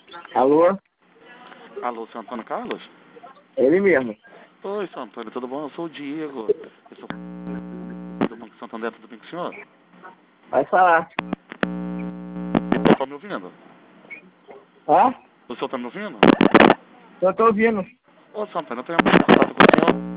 Alô? Alô, seu Antônio Carlos? Ele mesmo. Oi, seu Antônio, tudo bom? Eu sou o Diego. Eu sou do Banco Santander, tudo bem com o senhor? Vai falar. O senhor tá me ouvindo? Hã? O senhor tá me ouvindo? Eu tô ouvindo. Ô, seu Antônio, eu tenho contato com o senhor.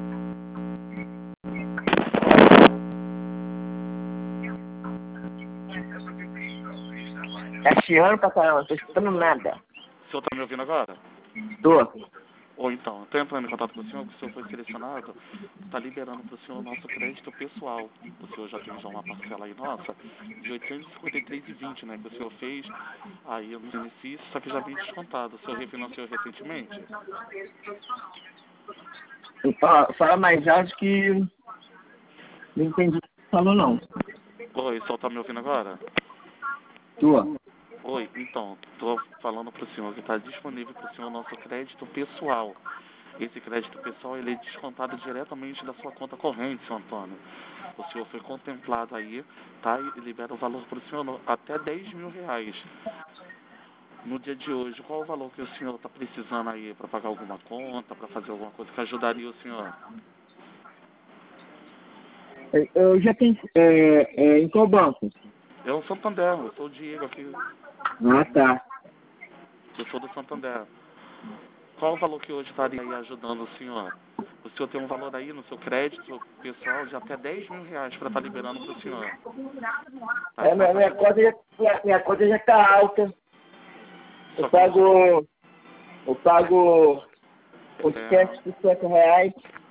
Tá chiando pra caramba, não tô escutando nada. O senhor tá me ouvindo agora? Tô. Ou então, eu tô entrando em contato com o senhor, que o senhor foi selecionado, está liberando para o senhor o nosso crédito pessoal. O senhor já tem já uma parcela aí nossa de 853,20, né, que o senhor fez aí no benefício, só que já vem descontado. O senhor refinanciou recentemente? Fala mais alto que não entendi o que você falou, não. Oi, o senhor tá me ouvindo agora? Tô. Oi, então, estou falando para o senhor que está disponível para o senhor o nosso crédito pessoal. Esse crédito pessoal ele é descontado diretamente da sua conta corrente, seu Antônio. O senhor foi contemplado aí, tá? E libera o valor para o senhor até 10 mil reais. No dia de hoje, qual o valor que o senhor está precisando aí para pagar alguma conta, para fazer alguma coisa que ajudaria o senhor? Eu já tenho... em qual banco? Eu sou Santander, eu sou o Diego aqui, Ah, tá. eu sou do Santander. Qual o valor que hoje estaria aí ajudando o senhor? O senhor tem um valor aí no seu crédito pessoal de até 10 mil reais para estar liberando para o senhor. Tá? Minha conta já tá alta. Só que Eu pago R$ 850.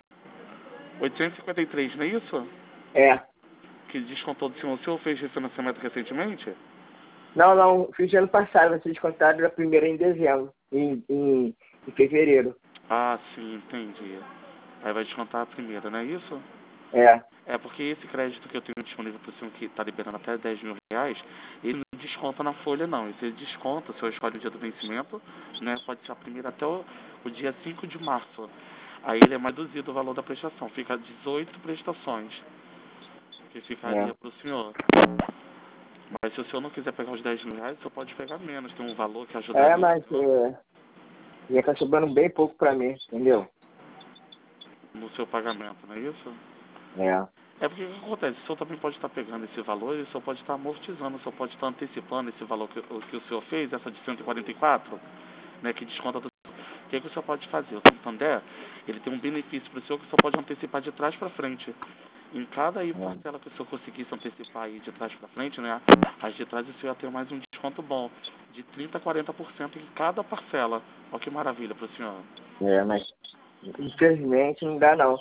853, não é isso? É. Que descontou do senhor. O senhor fez refinanciamento recentemente? Não, fiz ano passado, vai ser descontado da primeira em dezembro, em fevereiro. Ah, sim, entendi. Aí vai descontar a primeira, não é isso? É. É porque esse crédito que eu tenho disponível para o senhor, que está liberando até 10 mil reais, ele não desconta na folha, não. Ele desconta, o senhor escolhe o dia do vencimento, né? Pode ser a primeira até o dia 5 de março. Aí ele é mais reduzido o valor da prestação. Fica 18 prestações que ficaria para o senhor. Mas se o senhor não quiser pegar os 10 mil reais, o senhor pode pegar menos. Tem um valor que ajudaria Mas o senhor já tá sobrando bem pouco pra mim, entendeu? no seu pagamento, não é isso? É. É porque o que acontece? O senhor também pode estar pegando esse valor e o senhor pode estar amortizando, o senhor pode estar antecipando esse valor que o senhor fez, essa de 144, né, que desconta do... O que o senhor pode fazer? O Santander, ele tem um benefício para o senhor que o senhor pode antecipar de trás para frente. Em cada aí parcela que o senhor conseguisse antecipar aí de trás para frente, né, as de trás o senhor ia ter mais um desconto bom, de 30% a 40% em cada parcela. Olha que maravilha para o senhor. Mas infelizmente não dá não.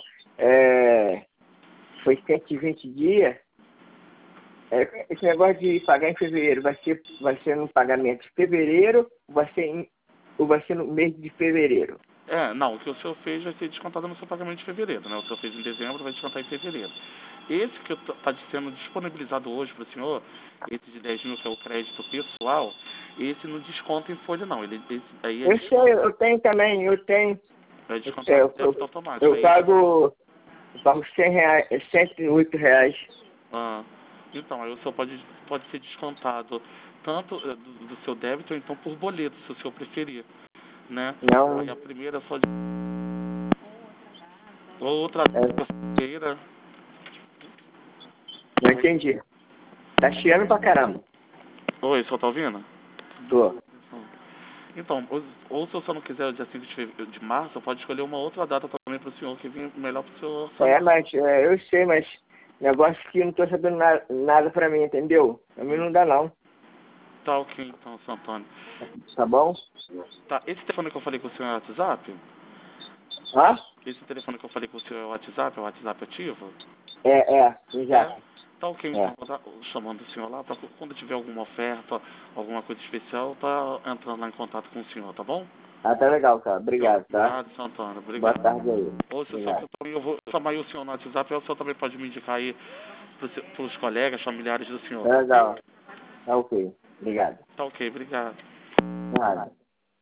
Foi 120 dias. Esse negócio de pagar em fevereiro vai ser no pagamento de fevereiro ou vai ser no mês de fevereiro? Não, o que o senhor fez vai ser descontado no seu pagamento de fevereiro, né? O senhor fez em dezembro, vai descontar em fevereiro. Esse que está sendo disponibilizado hoje para o senhor, esse de 10 mil, que é o crédito pessoal, esse não desconta em folha, não. Esse aí Eu sei, eu tenho também, eu tenho. é descontado em débito automático. Eu pago R$ 100, R$ 108. Então, aí o senhor pode ser descontado tanto do seu débito ou então por boleto, se o senhor preferir, né? Não. Aí a primeira só de... Outra terceira... Não entendi. Tá chiando pra caramba. Oi, o senhor tá ouvindo? Tô. Então, ou se o senhor não quiser o dia 5 de março, pode escolher uma outra data também para o senhor, que vem melhor para o senhor. Eu sei, mas negócio que eu não tô sabendo nada pra mim, entendeu? Pra mim não dá não. Tá ok, então, seu Antônio. Tá bom? Tá, esse telefone que eu falei com o senhor é o WhatsApp? Hã? Esse telefone que eu falei com o senhor é o WhatsApp ativo? Exato. Tá ok, então, vou estar chamando o senhor lá, para quando tiver alguma oferta, alguma coisa especial, tá entrando lá em contato com o senhor, tá bom? Tá legal, cara. Obrigado, tá? Obrigado, seu Antônio, Boa obrigado. tarde aí. Ou se o senhor também, eu vou chamar aí o senhor no WhatsApp, ou o senhor também pode me indicar aí para os colegas, familiares do senhor. Tá legal. Tá ok. Obrigado. Tá ok, obrigado. Nada.